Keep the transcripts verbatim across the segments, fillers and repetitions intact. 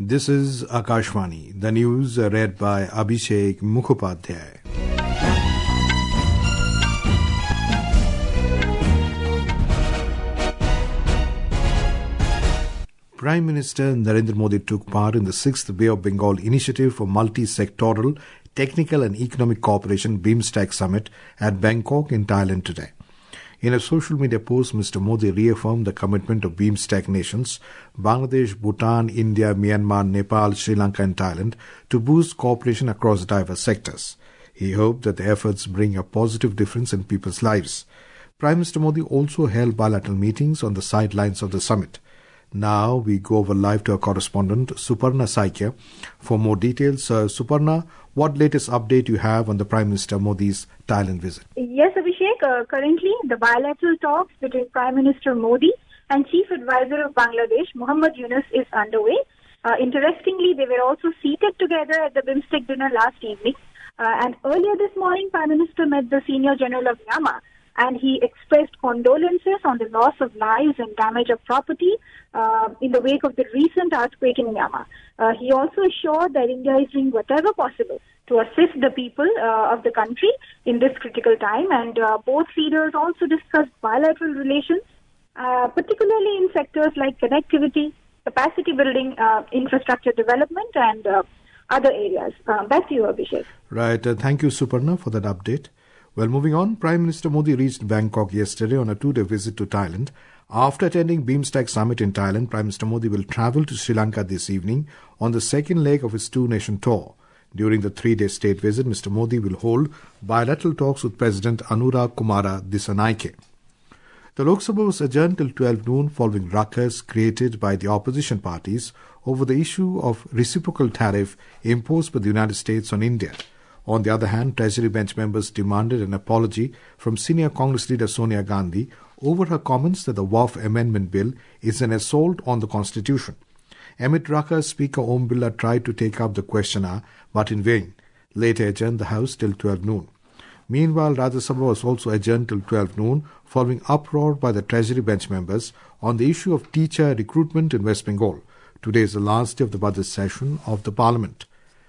This is Akashvani. The news read by Abhishek Mukhopadhyay. Prime Minister Narendra Modi took part in the sixth Bay of Bengal Initiative for Multi-Sectoral, Technical and Economic Cooperation BIMSTEC Summit at Bangkok in Thailand today. In a social media post, Mister Modi reaffirmed the commitment of BIMSTEC nations, Bangladesh, Bhutan, India, Myanmar, Nepal, Sri Lanka and Thailand, to boost cooperation across diverse sectors. He hoped that the efforts bring a positive difference in people's lives. Prime Minister Modi also held bilateral meetings on the sidelines of the summit. Now we go over live to our correspondent Suparna Saikia for more details. Uh, Suparna, what latest update you have on the Prime Minister Modi's Thailand visit? Yes, Abhishek. Uh, currently, the bilateral talks between Prime Minister Modi and Chief Advisor of Bangladesh, Muhammad Yunus, is underway. Uh, interestingly, they were also seated together at the BIMSTEC dinner last evening. Uh, and earlier this morning, Prime Minister met the Senior General of Myanmar, and he expressed condolences on the loss of lives and damage of property uh, in the wake of the recent earthquake in Myanmar. Uh, he also assured that India is doing whatever possible to assist the people uh, of the country in this critical time, and uh, both leaders also discussed bilateral relations, uh, particularly in sectors like connectivity, capacity building, uh, infrastructure development, and uh, other areas. Uh, back to you, Abhishek. Right. Uh, thank you, Suparna, for that update. Well, moving on, Prime Minister Modi reached Bangkok yesterday on a two-day visit to Thailand. After attending BIMSTEC summit in Thailand, Prime Minister Modi will travel to Sri Lanka this evening on the second leg of his two-nation tour. During the three-day state visit, Mister Modi will hold bilateral talks with President Anura Kumara Dissanayake. The Lok Sabha was adjourned till twelve noon following ruckus created by the opposition parties over the issue of reciprocal tariff imposed by the United States on India. On the other hand, Treasury bench members demanded an apology from senior Congress leader Sonia Gandhi over her comments that the W A F Amendment Bill is an assault on the Constitution. Amid ruckus, Speaker Om Birla tried to take up the questioner, but in vain. Later adjourned the House till twelve noon. Meanwhile, Rajya Sabha was also adjourned till twelve noon following uproar by the Treasury bench members on the issue of teacher recruitment in West Bengal. Today is the last day of the budget session of the Parliament.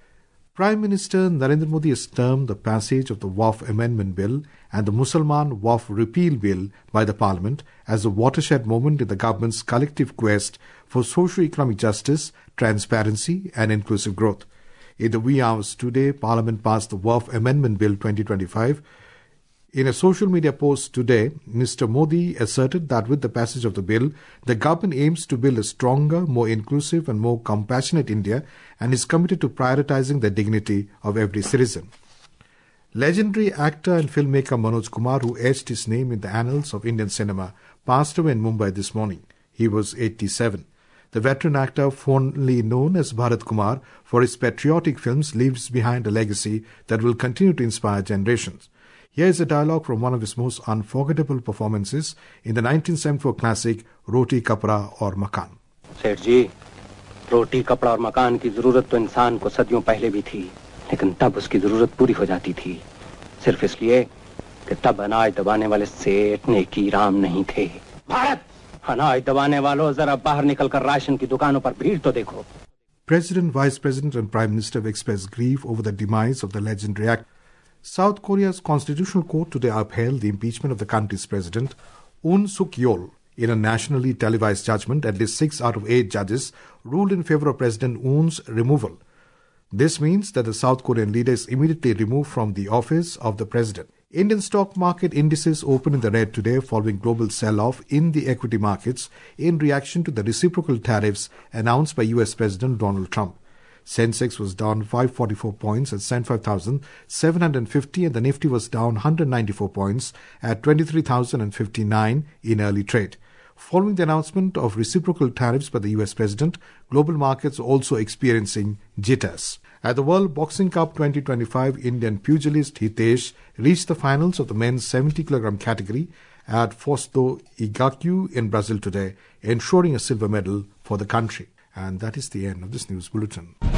Prime Minister Narendra Modi has termed the passage of the W A F Amendment Bill and the Musalman W A F Repeal Bill by the Parliament as a watershed moment in the government's collective quest for socio-economic justice, transparency and inclusive growth. In the wee hours today, Parliament passed the W A F Amendment Bill twenty twenty-five. In a social media post today, Mister Modi asserted that with the passage of the bill, the government aims to build a stronger, more inclusive and more compassionate India and is committed to prioritizing the dignity of every citizen. Legendary actor and filmmaker Manoj Kumar, who etched his name in the annals of Indian cinema, passed away in Mumbai this morning. He was eighty-seven. The veteran actor, fondly known as Bharat Kumar for his patriotic films, leaves behind a legacy that will continue to inspire generations. Here is a dialogue from one of his most unforgettable performances in the nineteen seventy-four classic Roti, Kapda aur Makan. सेठ जी, रोटी, कपड़ा और मकान की जरूरत तो इंसान को सदियों पहले भी थी, लेकिन तब उसकी जरूरत पूरी हो जाती थी, सिर्फ इसलिए कि तब अनाज दबाने वाले सेठ नेकी राम नहीं थे. भारत, अनाज दबाने वालों, जरा बाहर निकलकर राशन की दुकानों पर भीड़ तो देखो. President, Vice President and Prime Minister have expressed grief over the demise of the legendary actor. South Korea's Constitutional Court today upheld the impeachment of the country's president, Yoon Suk Yeol. In a nationally televised judgment, at least six out of eight judges ruled in favor of President Yoon's removal. This means that the South Korean leader is immediately removed from the office of the president. Indian stock market indices opened in the red today following global sell-off in the equity markets in reaction to the reciprocal tariffs announced by U S President Donald Trump. Sensex was down five hundred forty-four points at seventy-five thousand seven hundred fifty and the Nifty was down one hundred ninety-four points at twenty-three thousand fifty-nine in early trade. Following the announcement of reciprocal tariffs by the U S President, global markets are also experiencing jitters. At the World Boxing Cup twenty twenty-five, Indian pugilist Hitesh reached the finals of the men's seventy kilogram category at Foz do Iguaçu in Brazil today, ensuring a silver medal for the country. And that is the end of this news bulletin.